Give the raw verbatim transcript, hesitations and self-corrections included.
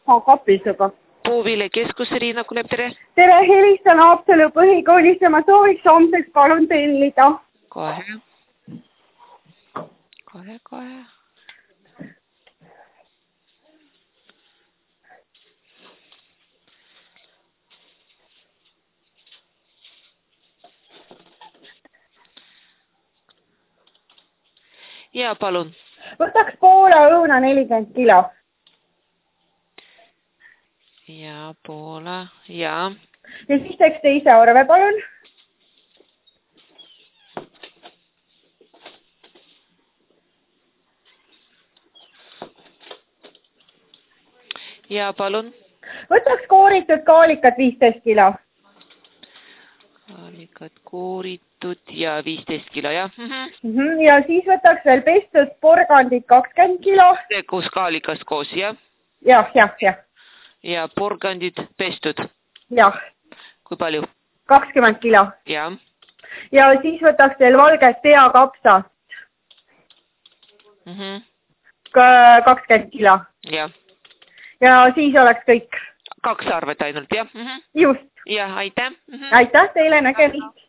Kapisuga. Puuviljakeskus Riina Kulep, tere. Tere, helistan Haapsalu põhikoolist ja ma sooviks homseks palun tellida. Kohe. Kohe, kohe. Ja palun. Võtaks Poola õuna nelikümmend kilo. Ja Poola, ja. Ja siis teeks teise arve, palun. Ja palun. Võtaks kooritud kaalikat viisteist kilo. Kaalikat kooritud ja viisteist kilo, jah. Mhm. Ja siis võtaks veel pestud porgandit kakskümmend kilo. Koos kaalikast koos, jah. Jah, jah, jah. Ja porgandid pestud. Jah. Kui palju? kakskümmend kilo. Ja. Ja siis võtaks veel valget peakapsast. Mhm. kakskümmend kilo. Ja. Ja siis oleks kõik. Kaks arvet ainult, jah? Just. Ja, aitäh. Aitäh teile, nägemist.